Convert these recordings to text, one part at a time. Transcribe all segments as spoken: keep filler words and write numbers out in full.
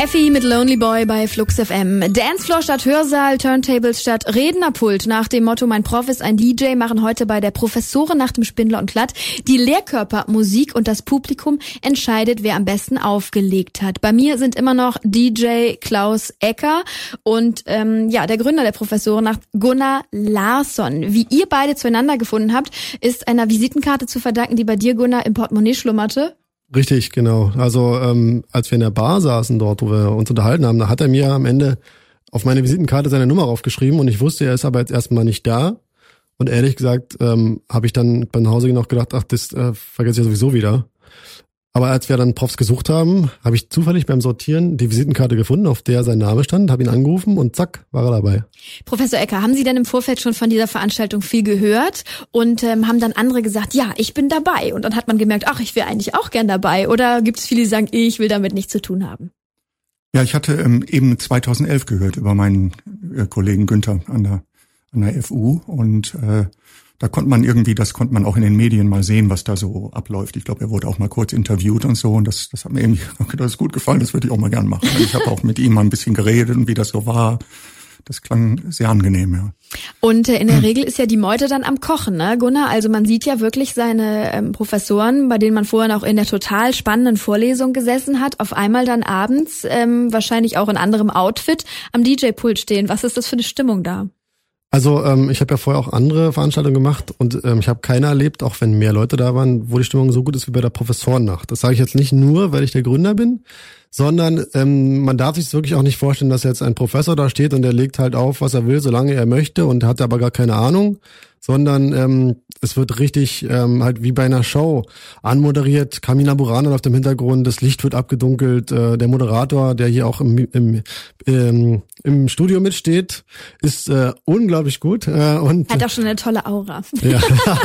Effi mit Lonely Boy bei Flux F M. Dancefloor statt Hörsaal, Turntables statt Rednerpult. Nach dem Motto Mein Prof ist ein D J machen heute bei der Professorennacht im Spindler und Klatt die Lehrkörper Musik und das Publikum entscheidet, wer am besten aufgelegt hat. Bei mir sind immer noch D J Klaus Ecker und ähm, ja der Gründer der Professorennacht Gunnar Larsson. Wie ihr beide zueinander gefunden habt, ist einer Visitenkarte zu verdanken, die bei dir, Gunnar, im Portemonnaie schlummerte. Richtig, genau. Also ähm, als wir in der Bar saßen dort, wo wir uns unterhalten haben, da hat er mir am Ende auf meine Visitenkarte seine Nummer aufgeschrieben und ich wusste, er ist aber jetzt erstmal nicht da. Und ehrlich gesagt ähm, habe ich dann bei nach Hause noch gedacht, ach, das äh, vergesse ich ja sowieso wieder. Aber als wir dann Profs gesucht haben, habe ich zufällig beim Sortieren die Visitenkarte gefunden, auf der sein Name stand, habe ihn angerufen und zack, war er dabei. Professor Ecker, haben Sie denn im Vorfeld schon von dieser Veranstaltung viel gehört und ähm, haben dann andere gesagt, ja, ich bin dabei? Und dann hat man gemerkt, ach, ich wäre eigentlich auch gern dabei. Oder gibt es viele, die sagen, ich will damit nichts zu tun haben? Ja, ich hatte ähm, eben zweitausendelf gehört über meinen äh, Kollegen Günther an der, an der F U und äh, da konnte man irgendwie, das konnte man auch in den Medien mal sehen, was da so abläuft. Ich glaube, er wurde auch mal kurz interviewt und so und das, das hat mir irgendwie das ist gut gefallen, das würde ich auch mal gern machen. Ich habe auch mit ihm mal ein bisschen geredet und wie das so war. Das klang sehr angenehm, ja. Und äh, in der Regel ist ja die Meute dann am Kochen, ne, Gunnar? Also man sieht ja wirklich seine ähm, Professoren, bei denen man vorher noch in der total spannenden Vorlesung gesessen hat, auf einmal dann abends, ähm, wahrscheinlich auch in anderem Outfit, am D J-Pult stehen. Was ist das für eine Stimmung da? Also ähm, ich habe ja vorher auch andere Veranstaltungen gemacht und ähm, ich habe keine erlebt, auch wenn mehr Leute da waren, wo die Stimmung so gut ist wie bei der Professorennacht. Das sage ich jetzt nicht nur, weil ich der Gründer bin, sondern ähm, man darf sich wirklich auch nicht vorstellen, dass jetzt ein Professor da steht und der legt halt auf, was er will, solange er möchte und hat aber gar keine Ahnung, sondern ähm, es wird richtig ähm, halt wie bei einer Show anmoderiert. Carmina Burana läuft im Hintergrund, das Licht wird abgedunkelt, äh, der Moderator, der hier auch im, im, im, im Studio mitsteht, ist äh, unglaublich gut. Äh, und hat auch schon eine tolle Aura. Ja.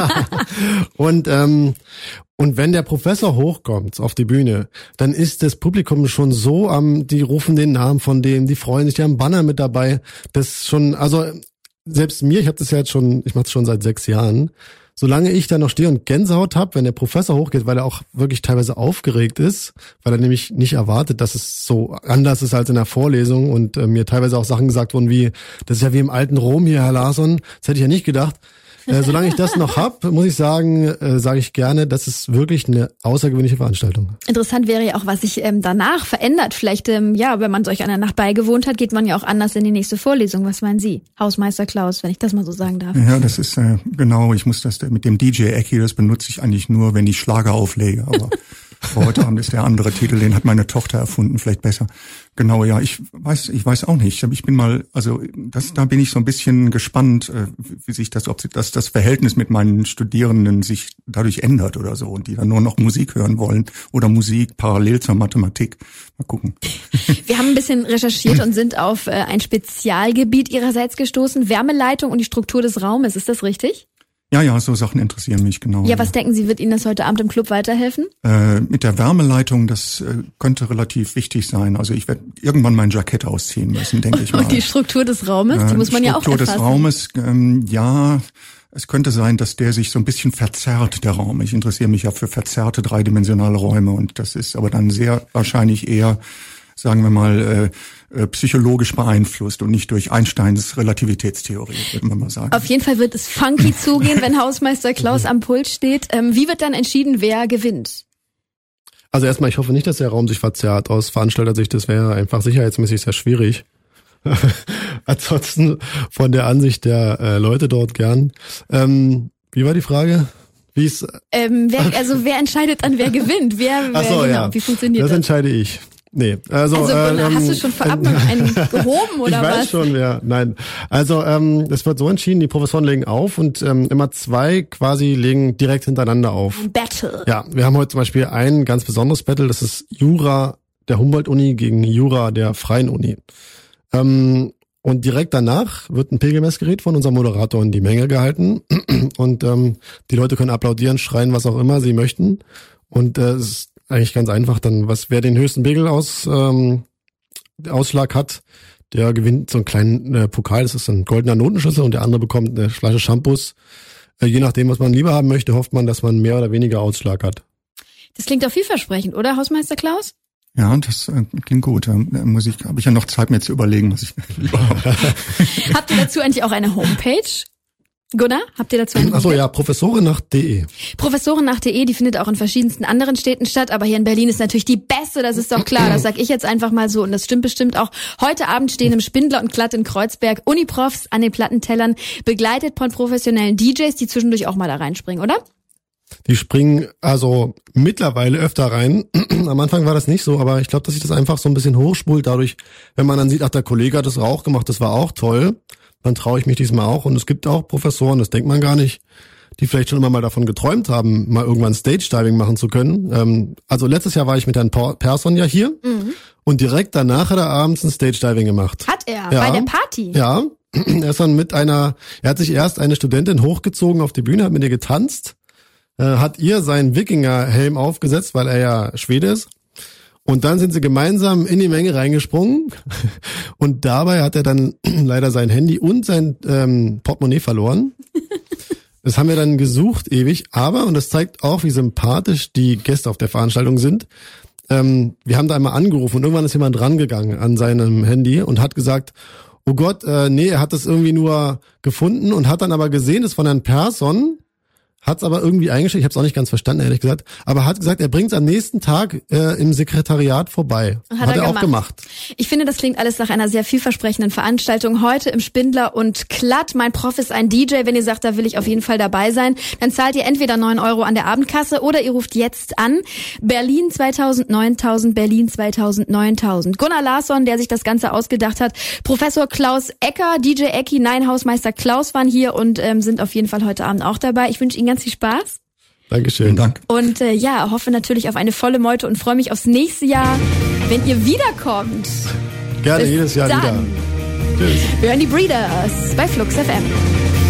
und ähm, Und wenn der Professor hochkommt auf die Bühne, dann ist das Publikum schon so am, die rufen den Namen von dem, die freuen sich, die haben Banner mit dabei. Das schon, also selbst mir, ich habe das ja jetzt schon, ich mache es schon seit sechs Jahren, solange ich da noch stehe und Gänsehaut habe, wenn der Professor hochgeht, weil er auch wirklich teilweise aufgeregt ist, weil er nämlich nicht erwartet, dass es so anders ist als in der Vorlesung und äh, mir teilweise auch Sachen gesagt wurden wie, das ist ja wie im alten Rom hier, Herr Larsson, das hätte ich ja nicht gedacht. Äh, solange ich das noch hab, muss ich sagen, äh, sage ich gerne, das ist wirklich eine außergewöhnliche Veranstaltung. Interessant wäre ja auch, was sich ähm, danach verändert. Vielleicht, ähm, ja, wenn man solch einer Nacht beigewohnt hat, geht man ja auch anders in die nächste Vorlesung. Was meinen Sie, Hausmeister Klaus, wenn ich das mal so sagen darf? Ja, das ist äh, genau, ich muss das mit dem D J Ecki, das benutze ich eigentlich nur, wenn ich Schlager auflege, aber heute Abend ist der andere Titel, den hat meine Tochter erfunden, vielleicht besser. Genau, ja, ich weiß, ich weiß auch nicht. Ich bin mal, also das, da bin ich so ein bisschen gespannt, wie sich das, ob sich das, das Verhältnis mit meinen Studierenden sich dadurch ändert oder so und die dann nur noch Musik hören wollen oder Musik parallel zur Mathematik. Mal gucken. Wir haben ein bisschen recherchiert und sind auf ein Spezialgebiet Ihrerseits gestoßen, Wärmeleitung und die Struktur des Raumes. Ist das richtig? Ja, ja, so Sachen interessieren mich, genau. Ja, was denken Sie, wird Ihnen das heute Abend im Club weiterhelfen? Äh, mit der Wärmeleitung, das äh, könnte relativ wichtig sein. Also ich werde irgendwann mein Jackett ausziehen müssen, denke ich mal. Und die Struktur des Raumes, die äh, muss man ja auch erfassen. Die Struktur des Raumes, ähm, ja, es könnte sein, dass der sich so ein bisschen verzerrt, der Raum. Ich interessiere mich ja für verzerrte dreidimensionale Räume und das ist aber dann sehr wahrscheinlich eher, sagen wir mal, äh, psychologisch beeinflusst und nicht durch Einsteins Relativitätstheorie, würde man mal sagen. Auf jeden Fall wird es funky zugehen, wenn Hausmeister Klaus am Pult steht. Ähm, wie wird dann entschieden, wer gewinnt? Also erstmal, ich hoffe nicht, dass der Raum sich verzerrt. Aus Veranstaltersicht, das wäre einfach sicherheitsmäßig sehr schwierig. Ansonsten von der Ansicht der äh, Leute dort gern. Ähm, wie war die Frage? Wie ist? Ähm, wer, also wer entscheidet dann, wer gewinnt? Wer, wer Ach so, genau? Ja. Wie funktioniert das? Das entscheide ich. Nee, also, also ähm, hast du schon vorab äh, einen gehoben oder ich weiß was? schon, ja. Nein, also ähm, es wird so entschieden, die Professoren legen auf und ähm, immer zwei quasi legen direkt hintereinander auf. Ein Battle. Ja, wir haben heute zum Beispiel ein ganz besonderes Battle, das ist Jura der Humboldt-Uni gegen Jura der Freien Uni. Ähm, und direkt danach wird ein Pegelmessgerät von unserem Moderator in die Menge gehalten und ähm, die Leute können applaudieren, schreien, was auch immer sie möchten und äh, es ist eigentlich ganz einfach dann, was wer den höchsten Pegel aus ähm, Ausschlag hat, der gewinnt so einen kleinen äh, Pokal, das ist ein goldener Notenschlüssel und der andere bekommt eine Flasche Shampoos. Äh, je nachdem, was man lieber haben möchte, hofft man, dass man mehr oder weniger Ausschlag hat. Das klingt doch vielversprechend, oder, Hausmeister Klaus? Ja, das äh, klingt gut. Äh, Musik habe ich ja noch Zeit, mir zu überlegen, was ich lieber habe. Habt ihr dazu eigentlich auch eine Homepage? Gunnar, habt ihr dazu eine Achso, ja, professorennacht punkt de. Professorennacht punkt de, die findet auch in verschiedensten anderen Städten statt, aber hier in Berlin ist natürlich die beste, das ist doch klar, das sag ich jetzt einfach mal so und das stimmt bestimmt auch. Heute Abend stehen im Spindler und Klatt in Kreuzberg Uniprofs an den Plattentellern, begleitet von professionellen D Js, die zwischendurch auch mal da reinspringen, oder? Die springen also mittlerweile öfter rein. Am Anfang war das nicht so, aber ich glaube, dass sich das einfach so ein bisschen hochspult dadurch, wenn man dann sieht, ach, der Kollege hat das auch gemacht, das war auch toll. Dann traue ich mich diesmal auch. Und es gibt auch Professoren, das denkt man gar nicht, die vielleicht schon immer mal davon geträumt haben, mal irgendwann Stage-Diving machen zu können. Ähm, also letztes Jahr war ich mit Herrn Persson ja hier mhm. und direkt danach hat er abends ein Stage-Diving gemacht. Hat er? Ja, bei der Party? Ja, er ist dann mit einer, er hat sich erst eine Studentin hochgezogen auf die Bühne, hat mit ihr getanzt, äh, hat ihr seinen Wikinger-Helm aufgesetzt, weil er ja Schwede ist. Und dann sind sie gemeinsam in die Menge reingesprungen und dabei hat er dann leider sein Handy und sein ähm, Portemonnaie verloren. Das haben wir dann gesucht ewig, aber, und das zeigt auch, wie sympathisch die Gäste auf der Veranstaltung sind, ähm, wir haben da einmal angerufen und irgendwann ist jemand rangegangen an seinem Handy und hat gesagt, oh Gott, äh, nee, er hat das irgendwie nur gefunden und hat dann aber gesehen, das von Herrn Persson, hat's aber irgendwie eingestellt, ich habe es auch nicht ganz verstanden, ehrlich gesagt, aber hat gesagt, er bringt es am nächsten Tag äh, im Sekretariat vorbei. Hat, hat er, er gemacht. auch gemacht. Ich finde, das klingt alles nach einer sehr vielversprechenden Veranstaltung. Heute im Spindler und Klatt. Mein Prof ist ein D J. Wenn ihr sagt, da will ich auf jeden Fall dabei sein, dann zahlt ihr entweder neun Euro an der Abendkasse oder ihr ruft jetzt an. Berlin zweitausend, neuntausend, Berlin zweitausend, neuntausend. Gunnar Larsson, der sich das Ganze ausgedacht hat. Professor Klaus Ecker, D J Ecki, nein, Hausmeister Klaus waren hier und ähm, sind auf jeden Fall heute Abend auch dabei. Ich wünsche Ihnen ganz viel Spaß. Dankeschön. Vielen Dank. Und äh, ja, hoffe natürlich auf eine volle Meute und freue mich aufs nächste Jahr, wenn ihr wiederkommt. Gerne Bis jedes Jahr dann. wieder. Tschüss. Wir hören die Breeders bei Flux F M.